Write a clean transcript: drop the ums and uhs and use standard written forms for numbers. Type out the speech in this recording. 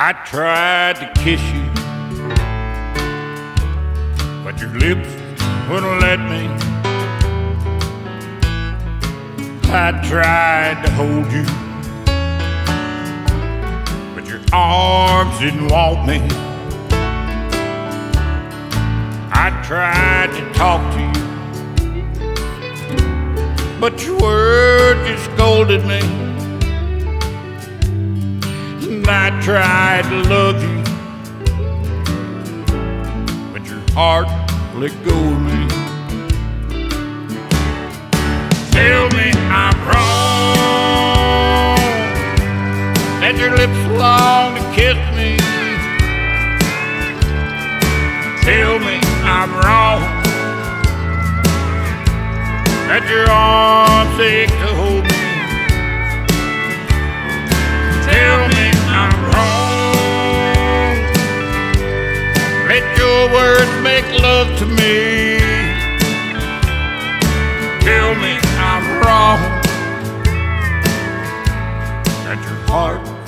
I tried to kiss you, but your lips wouldn't let me. I tried to hold you, but your arms didn't want me. I tried to talk to you, but your words just scolded me. And I tried to love you, but your heart let go of me. Tell me I'm wrong, that your lips long to kiss me. Tell me I'm wrong, that your arms ache to hold me. Tell me I'm wrong, let your words make love to me. Tell me I'm wrong, that your heart